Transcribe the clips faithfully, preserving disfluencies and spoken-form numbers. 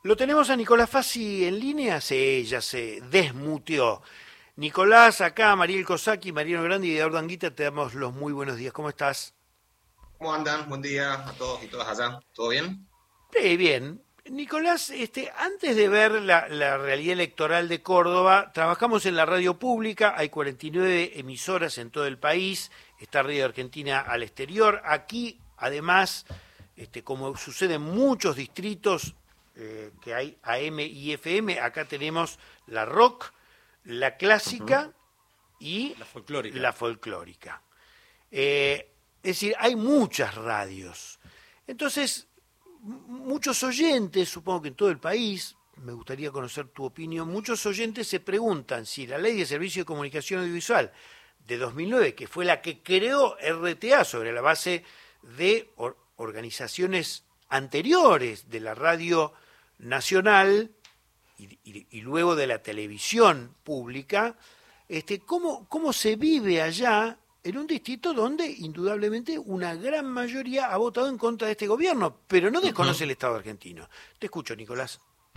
Lo tenemos a Nicolás Fassi en línea, sí, ya se desmuteó. Nicolás, acá Mariel Cosaki, Mariano Grandi y Eduardo Anguita, te damos los muy buenos días. ¿Cómo estás? ¿Cómo andan? Buen día a todos y todas allá. ¿Todo bien? Sí, bien. Nicolás, este, antes de ver la, la realidad electoral de Córdoba, trabajamos en la radio pública, hay cuarenta y nueve emisoras en todo el país, está Radio Argentina al exterior. Aquí, además, este, como sucede en muchos distritos eh, que hay A M y F M, acá tenemos la rock, la Ujú. clásica y La folclórica. la folclórica. Eh, es decir, hay muchas radios. Entonces, muchos oyentes, supongo que en todo el país, me gustaría conocer tu opinión, muchos oyentes se preguntan si la Ley de Servicio de Comunicación Audiovisual de dos mil nueve, que fue la que creó R T A sobre la base de or organizaciones anteriores de la radio nacional y, y, y luego de la televisión pública, este, ¿cómo, cómo se vive allá en un distrito donde indudablemente una gran mayoría ha votado en contra de este gobierno, pero no desconoce Ujú. el Estado argentino? Te escucho, Nicolás.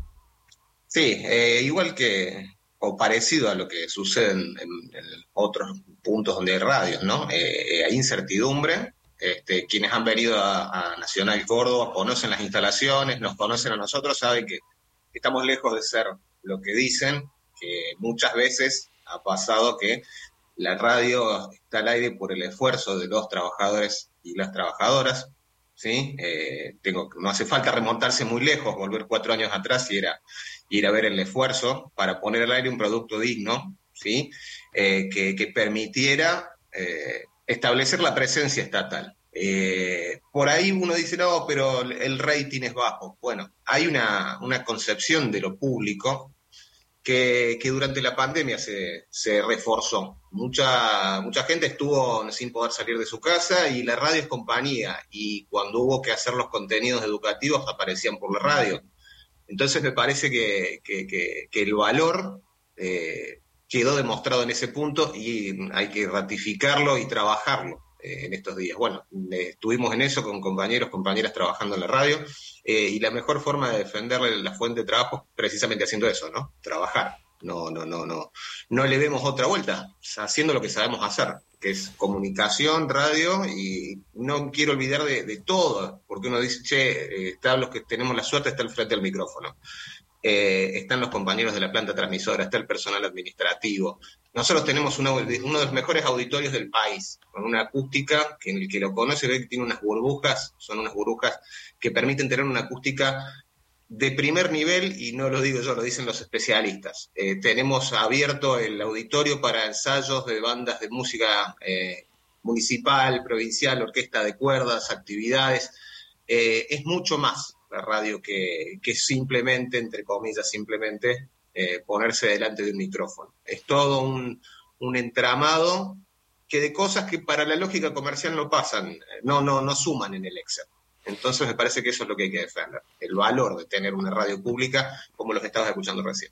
Sí, eh, igual que, o parecido a lo que sucede en, en- en otros puntos donde hay radios, ¿no? Eh, eh, hay incertidumbre. Este, quienes han venido a, a Nacional Córdoba conocen las instalaciones, nos conocen a nosotros, saben que estamos lejos de ser lo que dicen, que muchas veces ha pasado que la radio está al aire por el esfuerzo de los trabajadores y las trabajadoras, ¿sí? Eh, tengo, no hace falta remontarse muy lejos, volver cuatro años atrás y era ir a ver el esfuerzo para poner al aire un producto digno, ¿sí? Eh, que, que, permitiera eh, establecer la presencia estatal. Eh, por ahí uno dice, no, pero el rating es bajo. Bueno, hay una, una concepción de lo público que, que durante la pandemia se, se reforzó. Mucha, mucha gente estuvo sin poder salir de su casa y la radio es compañía. Y cuando hubo que hacer los contenidos educativos aparecían por la radio. Entonces me parece que, que, que, que el valor eh, quedó demostrado en ese punto y hay que ratificarlo y trabajarlo eh, en estos días. Bueno, eh, estuvimos en eso con compañeros, compañeras trabajando en la radio eh, y la mejor forma de defenderle la fuente de trabajo es precisamente haciendo eso, ¿no? Trabajar. No, no, no, no. No le vemos otra vuelta, haciendo lo que sabemos hacer, que es comunicación, radio, y no quiero olvidar de, de todo, porque uno dice, che, eh, están los que tenemos la suerte, está al frente del micrófono, eh, están los compañeros de la planta transmisora, está el personal administrativo. Nosotros tenemos una, uno de los mejores auditorios del país, con una acústica que el que lo conoce ve que tiene unas burbujas, son unas burbujas que permiten tener una acústica de primer nivel, y no lo digo yo, lo dicen los especialistas. Eh, tenemos abierto el auditorio para ensayos de bandas de música eh, municipal, provincial, orquesta de cuerdas, actividades. Eh, es mucho más la radio que, que simplemente, entre comillas, simplemente eh, ponerse delante de un micrófono. Es todo un, un entramado que de cosas que para la lógica comercial no pasan, no, no, no suman en el Excel. Entonces me parece que eso es lo que hay que defender, el valor de tener una radio pública como los que estabas escuchando recién.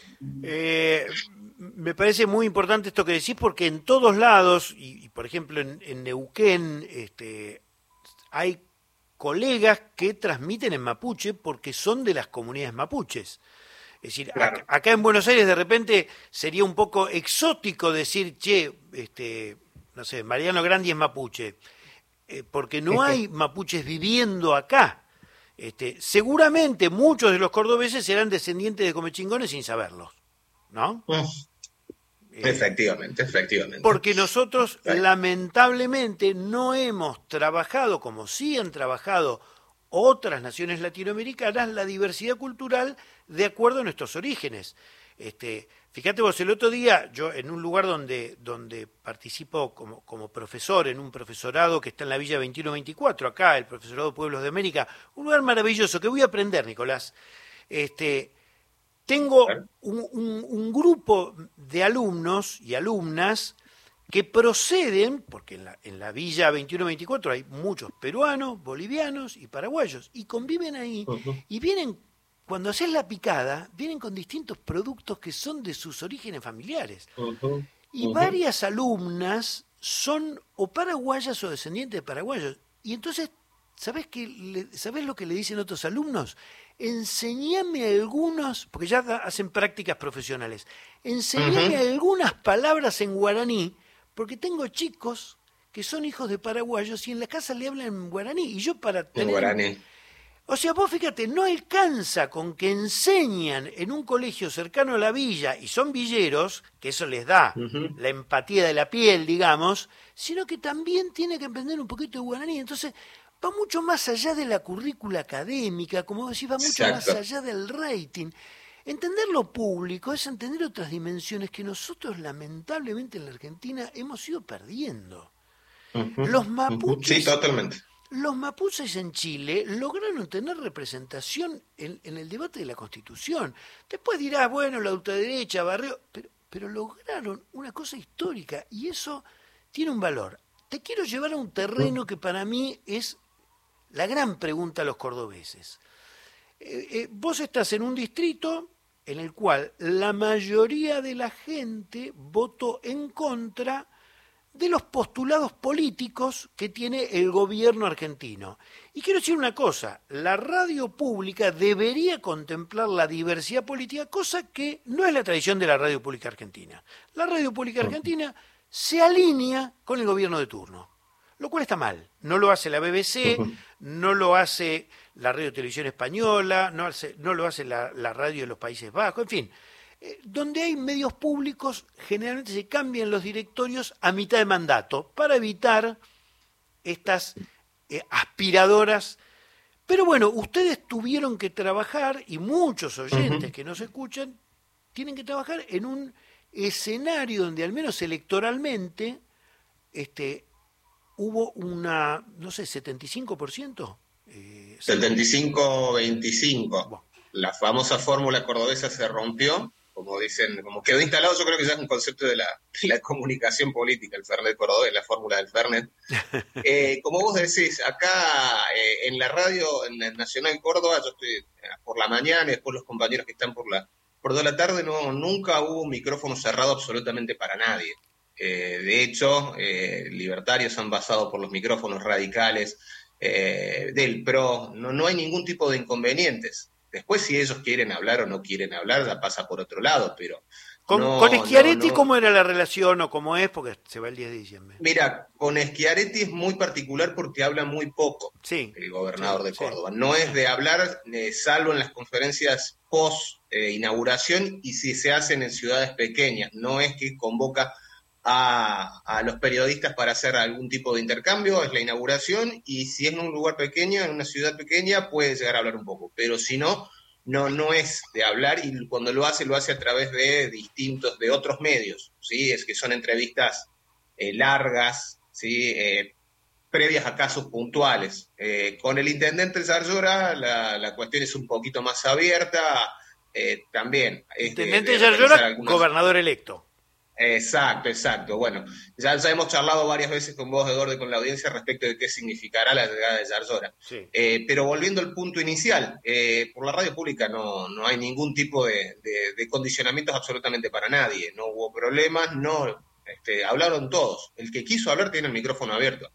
Eh, Me parece muy importante esto que decís porque en todos lados, y, y por ejemplo en, en Neuquén, este, hay colegas que transmiten en mapuche porque son de las comunidades mapuches. Es decir, acá, Claro. acá en Buenos Aires de repente sería un poco exótico decir, che, este, no sé, Mariano Grandi es mapuche, eh, porque no hay mapuches viviendo acá. Este, seguramente muchos de los cordobeses serán descendientes de comechingones sin saberlo, ¿no? Eh, Efectivamente, efectivamente. Porque nosotros lamentablemente no hemos trabajado, como sí han trabajado otras naciones latinoamericanas, la diversidad cultural de acuerdo a nuestros orígenes. Este, fíjate vos, el otro día, yo en un lugar donde, donde participo como, como profesor, en un profesorado que está en la Villa veintiuno veinticuatro, acá, el Profesorado de Pueblos de América, un lugar maravilloso que voy a aprender, Nicolás. Este, Tengo un, un, un grupo de alumnos y alumnas que proceden, porque en la, en la Villa veintiuno veinticuatro hay muchos peruanos, bolivianos y paraguayos, y conviven ahí, Uh-huh. y vienen, cuando haces la picada, vienen con distintos productos que son de sus orígenes familiares. Uh-huh. Y Uh-huh. varias alumnas son o paraguayas o descendientes de paraguayos. Y entonces ¿sabés, qué le, ¿sabés lo que le dicen otros alumnos? Enseñame algunos, porque ya da, hacen prácticas profesionales, enseñame uh-huh. algunas palabras en guaraní, porque tengo chicos que son hijos de paraguayos y en la casa le hablan en guaraní. Y yo para tener... En guaraní. O sea, vos fíjate, no alcanza con que enseñan en un colegio cercano a la villa, y son villeros, que eso les da uh-huh. la empatía de la piel, digamos, sino que también tiene que aprender un poquito de guaraní. Entonces, va mucho más allá de la currícula académica, como decís, va mucho Exacto. más allá del rating. Entender lo público es entender otras dimensiones que nosotros, lamentablemente, en la Argentina hemos ido perdiendo. Uh-huh. Los mapuches... Sí, totalmente. Los mapuches en Chile lograron tener representación en, en el debate de la Constitución. Después dirás, bueno, la ultraderecha, barrio, pero, pero lograron una cosa histórica y eso tiene un valor. Te quiero llevar a un terreno que para mí es la gran pregunta a los cordobeses. Eh, eh, vos estás en un distrito en el cual la mayoría de la gente votó en contra de los postulados políticos que tiene el gobierno argentino. Y quiero decir una cosa, la radio pública debería contemplar la diversidad política, cosa que no es la tradición de la radio pública argentina. La radio pública argentina se alinea con el gobierno de turno, lo cual está mal. No lo hace la B B C, no lo hace la Radio Televisión Española, no, hace, no lo hace la, la radio de los Países Bajos, en fin. Donde hay medios públicos, generalmente se cambian los directorios a mitad de mandato para evitar estas eh, aspiradoras. Pero bueno, ustedes tuvieron que trabajar, y muchos oyentes uh-huh. que nos escuchan, tienen que trabajar en un escenario donde al menos electoralmente este, hubo una, no sé, setenta y cinco por ciento. Eh, setenta y cinco veinticinco. Bueno. La famosa fórmula cordobesa se rompió. Como dicen, como quedó instalado, yo creo que ya es un concepto de la, de la comunicación política, el Fernet Cordobés, la fórmula del Fernet. Eh, como vos decís, acá eh, en la radio, en el Nacional Córdoba, yo estoy eh, por la mañana y después los compañeros que están por la por toda la tarde, no, nunca hubo un micrófono cerrado absolutamente para nadie. Eh, de hecho, eh, libertarios han pasado por los micrófonos radicales eh, del P R O, no, no hay ningún tipo de inconvenientes. Después, si ellos quieren hablar o no quieren hablar, ya pasa por otro lado, pero... ¿Con, no, ¿con Schiaretti no, no. cómo era la relación o cómo es? Porque se va el diez de diciembre. Mira, con Schiaretti es muy particular porque habla muy poco sí, el gobernador sí, de Córdoba. Sí. No es de hablar, eh, salvo en las conferencias post-inauguración eh, y si se hacen en ciudades pequeñas. No es que convoca a, a los periodistas para hacer algún tipo de intercambio, es la inauguración, y si es en un lugar pequeño, en una ciudad pequeña, puede llegar a hablar un poco. Pero si no... No, no es de hablar, y cuando lo hace, lo hace a través de distintos, de otros medios, ¿sí? Es que son entrevistas eh, largas, ¿sí? Eh, previas a casos puntuales. Eh, con el intendente Yarlora la, la cuestión es un poquito más abierta, eh, también. Es intendente de, de Yarlora, algunas... gobernador electo. Exacto, exacto. Bueno, ya, ya hemos charlado varias veces con vos, Eduardo, y con la audiencia respecto de qué significará la llegada de Yarlora. Sí. Eh, pero volviendo al punto inicial, eh, por la radio pública no, no hay ningún tipo de, de, de condicionamientos absolutamente para nadie. No hubo problemas, no este, hablaron todos. El que quiso hablar tiene el micrófono abierto.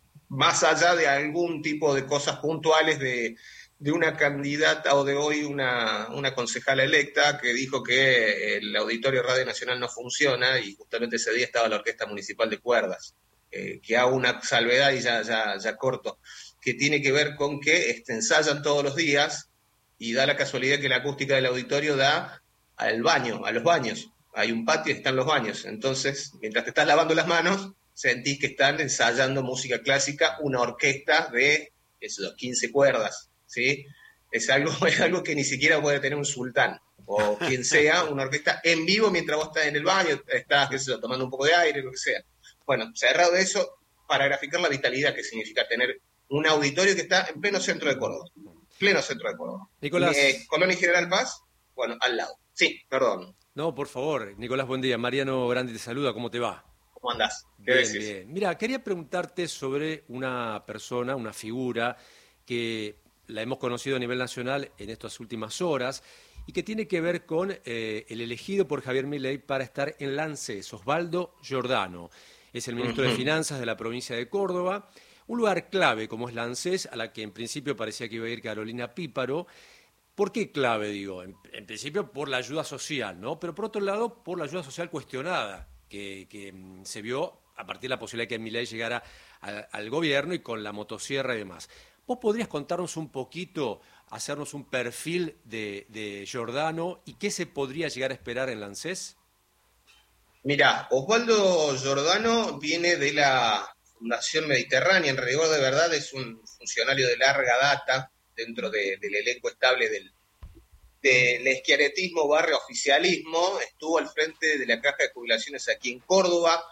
Más allá de algún tipo de cosas puntuales de... de una candidata o de hoy una, una concejala electa que dijo que el Auditorio Radio Nacional no funciona y justamente ese día estaba la Orquesta Municipal de Cuerdas, eh, que hago una salvedad y ya, ya, ya corto, que tiene que ver con que este, ensayan todos los días y da la casualidad que la acústica del auditorio da al baño, a los baños. Hay un patio y están los baños, entonces mientras te estás lavando las manos sentís que están ensayando música clásica, una orquesta de esos quince cuerdas. ¿Sí? Es algo, es algo que ni siquiera puede tener un sultán o quien sea, una orquesta en vivo mientras vos estás en el baño, estás qué sé yo, tomando un poco de aire, lo que sea. Bueno, cerrado eso, para graficar la vitalidad que significa tener un auditorio que está en pleno centro de Córdoba, pleno centro de Córdoba. Nicolás. Eh, Colón y General Paz, bueno, al lado. Sí, perdón. No, por favor, Nicolás, buen día. Mariano Grandi te saluda, ¿cómo te va? ¿Cómo andás? ¿Qué bien, decís? Bien. Mira, quería preguntarte sobre una persona, una figura que la hemos conocido a nivel nacional en estas últimas horas y que tiene que ver con eh, el elegido por Javier Milei para estar en la ANSES, Osvaldo Giordano. Es el ministro uh-huh. de Finanzas de la provincia de Córdoba, un lugar clave como es la ANSES, a la que en principio parecía que iba a ir Carolina Píparo. ¿Por qué clave, digo? En, en principio por la ayuda social, ¿no? Pero por otro lado, por la ayuda social cuestionada, que, que mm, se vio a partir de la posibilidad de que Milei llegara a, al gobierno y con la motosierra y demás. ¿Vos podrías contarnos un poquito, hacernos un perfil de, de Giordano y qué se podría llegar a esperar en la ANSES? Mirá, Osvaldo Giordano viene de la Fundación Mediterránea, en rigor de verdad es un funcionario de larga data dentro de, del elenco estable del, del schiarettismo barra oficialismo, estuvo al frente de la Caja de Jubilaciones aquí en Córdoba,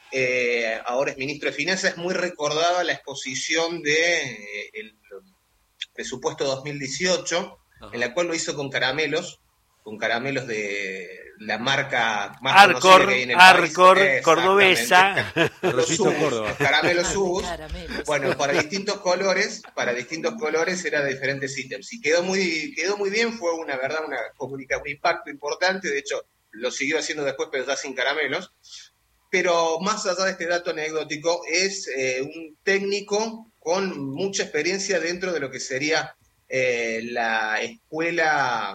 eh, ahora es ministro de Finanzas, es muy recordada la exposición de eh, el presupuesto dos mil dieciocho, Ajá. en la cual lo hizo con caramelos, con caramelos de la marca más Arcor, conocida que hay en el Arcor, país. cordobesa. Los Ubus, los caramelos Ubus. Bueno, para distintos colores, para distintos colores era de diferentes ítems. Y quedó muy, quedó muy bien, fue una verdad, una comunicación, un impacto importante, de hecho, lo siguió haciendo después, pero ya sin caramelos. Pero más allá de este dato anecdótico, es eh, un técnico con mucha experiencia dentro de lo que sería eh, la escuela...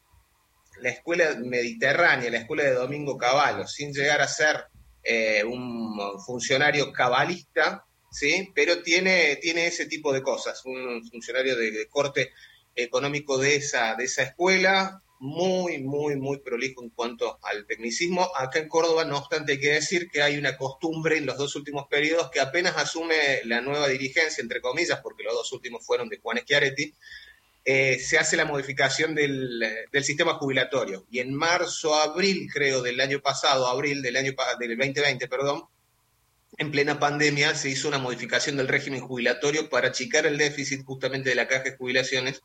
la escuela mediterránea, la escuela de Domingo Cavallo, sin llegar a ser eh, un funcionario cabalista, ¿sí? Pero tiene, tiene ese tipo de cosas, un funcionario de, de corte económico de esa, de esa escuela, muy, muy, muy prolijo en cuanto al tecnicismo. Acá en Córdoba, no obstante, hay que decir que hay una costumbre en los dos últimos periodos que apenas asume la nueva dirigencia, entre comillas, porque los dos últimos fueron de Juan Schiaretti, Eh, se hace la modificación del, del sistema jubilatorio. Y en marzo, abril, creo, del año pasado, abril del año del veinte veinte, perdón, en plena pandemia se hizo una modificación del régimen jubilatorio para achicar el déficit justamente de la Caja de Jubilaciones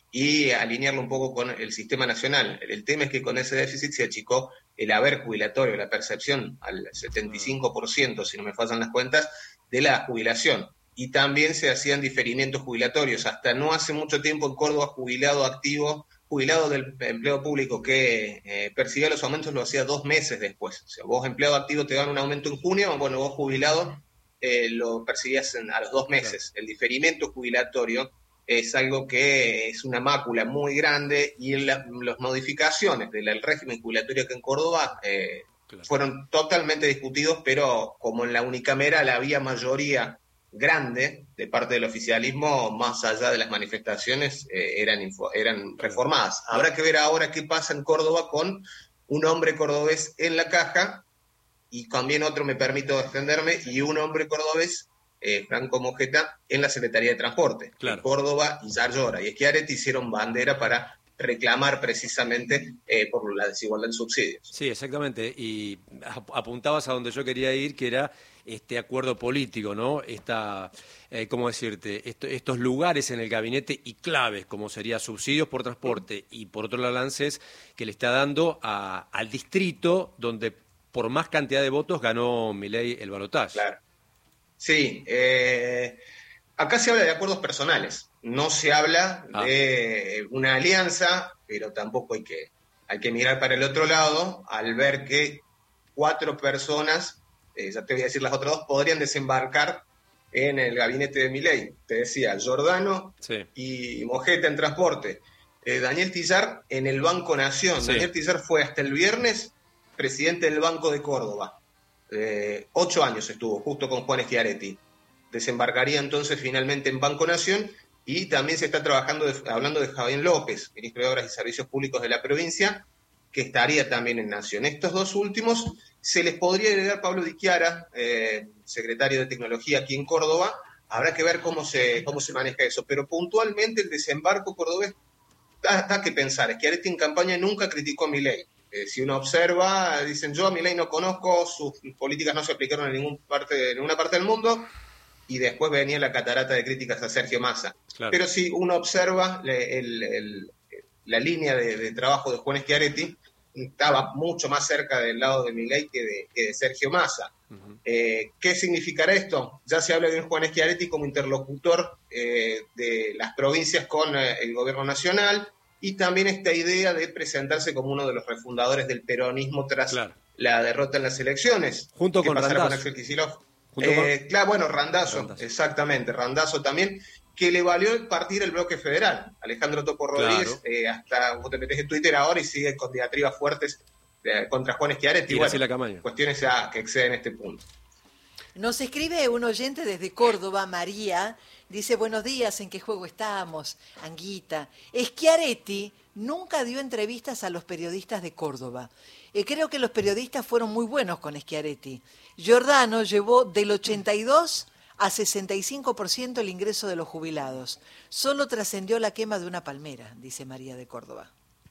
y alinearlo un poco con el sistema nacional. El tema es que con ese déficit se achicó el haber jubilatorio, la percepción al setenta y cinco por ciento, si no me fallan las cuentas, de la jubilación. Y también se hacían diferimientos jubilatorios. Hasta no hace mucho tiempo en Córdoba, jubilado activo, jubilado del empleo público que eh, percibía los aumentos, lo hacía dos meses después. O sea, vos empleado activo te dan un aumento en junio, bueno, vos jubilado eh, lo percibías en, a los dos meses. Claro. El diferimiento jubilatorio es algo que es una mácula muy grande y la, las modificaciones del régimen jubilatorio que en Córdoba eh, claro. fueron totalmente discutidos, pero como en la unicameral había mayoría grande de parte del oficialismo, más allá de las manifestaciones, eh, eran, info, eran reformadas. Habrá que ver ahora qué pasa en Córdoba con un hombre cordobés en la Caja y también otro, me permito extenderme, y un hombre cordobés, eh, Franco Mojeta, en la Secretaría de Transporte. Claro. En Córdoba y Yarlora y Schiaretti hicieron bandera para reclamar precisamente eh, por la desigualdad en subsidios. Sí, exactamente, y apuntabas a donde yo quería ir, que era este acuerdo político, ¿no? Esta, eh, ¿cómo decirte? Esto, estos lugares en el gabinete y claves, como sería subsidios por transporte y por otro lado ANSES, que le está dando a, al distrito donde por más cantidad de votos ganó Milei el balotaje. Claro. Sí, eh, acá se habla de acuerdos personales, no se habla ah. de una alianza, pero tampoco hay que, hay que mirar para el otro lado al ver que cuatro personas, eh, ya te voy a decir las otras dos, podrían desembarcar en el gabinete de Milei. Te decía, Giordano sí. y Mojeta en transporte. Eh, Daniel Tillar en el Banco Nación. Sí. Daniel Tillar fue hasta el viernes presidente del Banco de Córdoba. Eh, ocho años estuvo, justo con Juan Schiaretti. Desembarcaría entonces finalmente en Banco Nación y también se está trabajando, de, hablando de Javier López, ministro de Obras y Servicios Públicos de la provincia, que estaría también en Nación. Estos dos últimos se les podría agregar Pablo Di Chiara, eh, secretario de Tecnología aquí en Córdoba. Habrá que ver cómo se, cómo se maneja eso, pero puntualmente el desembarco cordobés da, da que pensar. Schiaretti en campaña nunca criticó a Milei. Eh, si uno observa, dicen, yo a Milei no conozco, sus políticas no se aplicaron en ningún parte, en ninguna parte del mundo, y después venía la catarata de críticas a Sergio Massa. Claro. Pero si uno observa el, el, la línea de, de trabajo de Juan Schiaretti, estaba mucho más cerca del lado de Milei que de, que de Sergio Massa. Uh-huh. Eh, ¿Qué significará esto? Ya se habla de un Juan Schiaretti como interlocutor eh, de las provincias con eh, el gobierno nacional, y también esta idea de presentarse como uno de los refundadores del peronismo tras claro. la derrota en las elecciones. Junto ¿Qué con pasará Randazzo. con Axel Kicillof? Eh, claro, bueno, Randazzo, Randazzo, exactamente, Randazzo también, que le valió partir el bloque federal. Alejandro Topo Rodríguez, claro. eh, hasta vos te metés en Twitter ahora y sigue con diatribas fuertes eh, contra Juan Schiaretti. Y Bueno, Graciela Camaño. cuestiones ya que exceden este punto. Nos escribe un oyente desde Córdoba, María, dice, buenos días, ¿en qué juego estamos? Anguita. Schiaretti nunca dio entrevistas a los periodistas de Córdoba. Eh, creo que los periodistas fueron muy buenos con Schiaretti. Giordano llevó del ochenta y dos a sesenta y cinco por ciento el ingreso de los jubilados. Solo trascendió la quema de una palmera, dice María de Córdoba.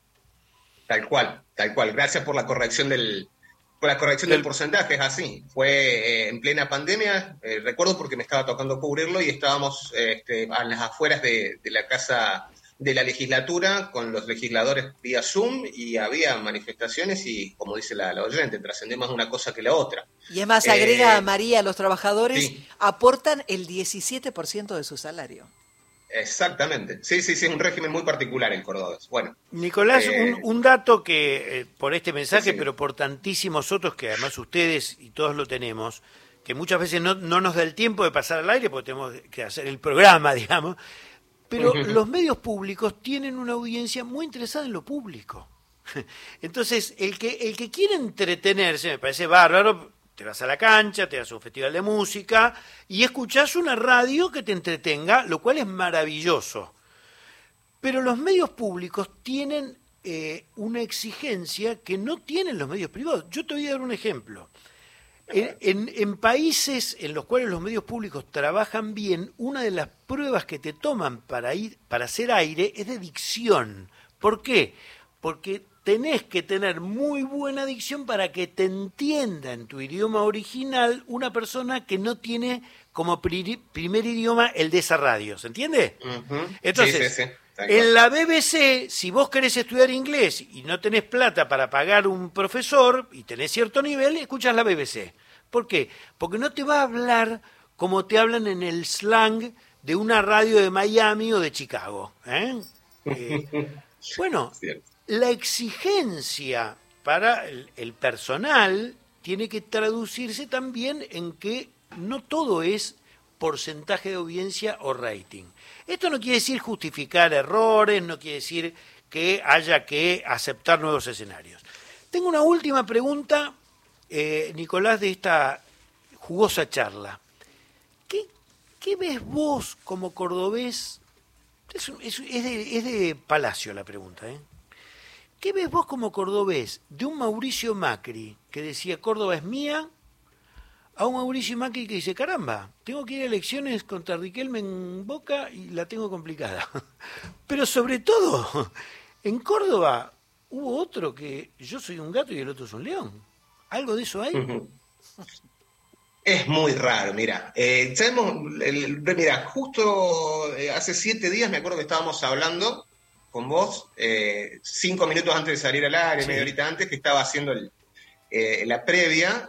Tal cual, tal cual. Gracias por la corrección del, por la corrección del porcentaje, es así. Fue eh, en plena pandemia, eh, recuerdo porque me estaba tocando cubrirlo y estábamos eh, este, a las afueras de, de la casa de la legislatura con los legisladores vía Zoom y había manifestaciones y, como dice la, la oyente, trascendió más una cosa que la otra. Y además agrega Eh, a María, los trabajadores sí. aportan el diecisiete por ciento de su salario. Exactamente. Sí, sí, sí, es un régimen muy particular el cordobés. Bueno. Nicolás, eh, un, un dato que eh, por este mensaje, sí, sí. pero por tantísimos otros que además ustedes y todos lo tenemos, que muchas veces no, no nos da el tiempo de pasar al aire porque tenemos que hacer el programa, digamos, pero Uh-huh. los medios públicos tienen una audiencia muy interesada en lo público. Entonces, el que, el que quiere entretenerse, me parece bárbaro, te vas a la cancha, te vas a un festival de música y escuchás una radio que te entretenga, lo cual es maravilloso. Pero los medios públicos tienen eh, una exigencia que no tienen los medios privados. Yo te voy a dar un ejemplo. En, en, en países en los cuales los medios públicos trabajan bien, una de las pruebas que te toman para ir para hacer aire es de dicción. ¿Por qué? Porque tenés que tener muy buena dicción para que te entienda en tu idioma original una persona que no tiene como pri- primer idioma el de esa radio. ¿Se entiende? Uh-huh. Entonces, sí, sí, sí. en la B B C, si vos querés estudiar inglés y no tenés plata para pagar un profesor y tenés cierto nivel, escuchás la B B C. ¿Por qué? Porque no te va a hablar como te hablan en el slang de una radio de Miami o de Chicago. ¿eh? Eh, bueno, Cierto. la exigencia para el, el personal tiene que traducirse también en que no todo es porcentaje de audiencia o rating. Esto no quiere decir justificar errores, no quiere decir que haya que aceptar nuevos escenarios. Tengo una última pregunta, eh, Nicolás, de esta jugosa charla. ¿Qué, qué ves vos como cordobés? Es, es, es, de, es de Palacio la pregunta, ¿eh? ¿Qué ves vos como cordobés de un Mauricio Macri que decía Córdoba es mía, a un Mauricio Macri que dice, caramba, tengo que ir a elecciones contra Riquelme en Boca y la tengo complicada? Pero sobre todo, en Córdoba hubo otro que yo soy un gato y el otro es un león. ¿Algo de eso hay? Uh-huh. Es muy raro, mira. Eh, sabemos, el, mira, justo eh, hace siete días me acuerdo que estábamos hablando con vos, eh, cinco minutos antes de salir al aire, sí. media horita antes, que estaba haciendo el, eh, la previa,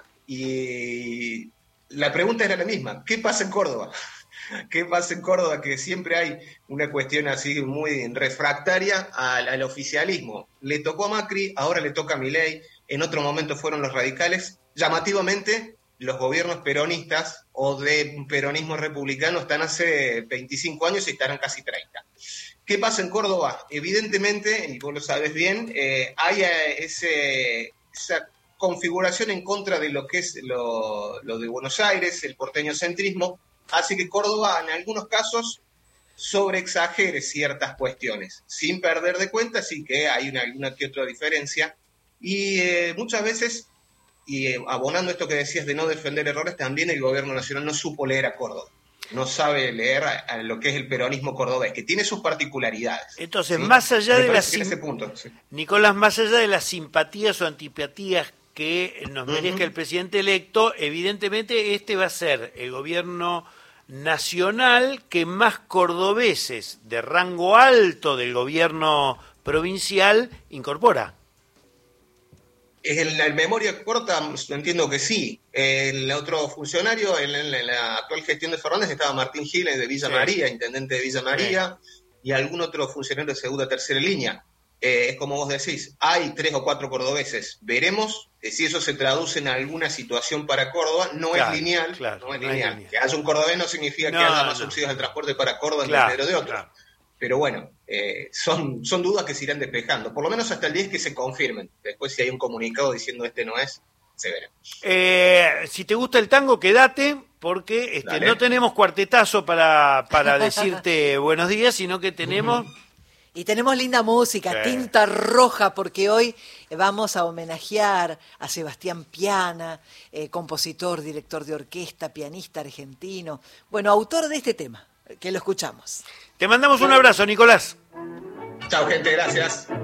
y la pregunta era la misma: ¿qué pasa en Córdoba? ¿Qué pasa en Córdoba? Que siempre hay una cuestión así muy refractaria al, al oficialismo. Le tocó a Macri, ahora le toca a Milei, en otro momento fueron los radicales. Llamativamente, los gobiernos peronistas o de peronismo republicano están hace veinticinco años y estarán casi treinta. ¿Qué pasa en Córdoba? Evidentemente, y vos lo sabes bien, eh, hay ese, esa configuración en contra de lo que es lo, lo de Buenos Aires, el porteñocentrismo, hace que Córdoba en algunos casos sobreexagere ciertas cuestiones, sin perder de cuenta, sí que hay una, alguna que otra diferencia, y eh, muchas veces, y eh, abonando esto que decías de no defender errores, también el gobierno nacional no supo leer a Córdoba. No sabe leer a, a lo que es el peronismo cordobés, que tiene sus particularidades. Entonces, ¿sí? más allá Me de las sim- ese punto, sí. Nicolás, más allá de las simpatías o antipatías que nos merezca uh-huh. el presidente electo, evidentemente este va a ser el gobierno nacional que más cordobeses de rango alto del gobierno provincial incorpora. En la memoria corta entiendo que sí. El otro funcionario, en, en la actual gestión de Fernández, estaba Martín Giles de Villa sí. María, intendente de Villa María, sí. y algún otro funcionario de segunda tercera línea. eh, es como vos decís, hay tres o cuatro cordobeses, veremos eh, si eso se traduce en alguna situación para Córdoba, no Claro, es lineal, claro, no es no es lineal. lineal. Que haya un cordobés no significa No, que haya más no. subsidios de transporte para Córdoba en Claro, desmedro de otros. claro. Pero bueno, eh, son, son dudas que se irán despejando, por lo menos hasta el diez que se confirmen. Después si hay un comunicado diciendo este no es, se verá. Eh, si te gusta el tango, quédate, porque este, Dale. no tenemos cuartetazo para, para decirte buenos días, sino que tenemos... Y tenemos linda música, Sí. tinta roja, porque hoy vamos a homenajear a Sebastián Piana, eh, compositor, director de orquesta, pianista argentino, bueno, autor de este tema, que lo escuchamos. Te mandamos un abrazo, Nicolás. Chao, gente, gracias.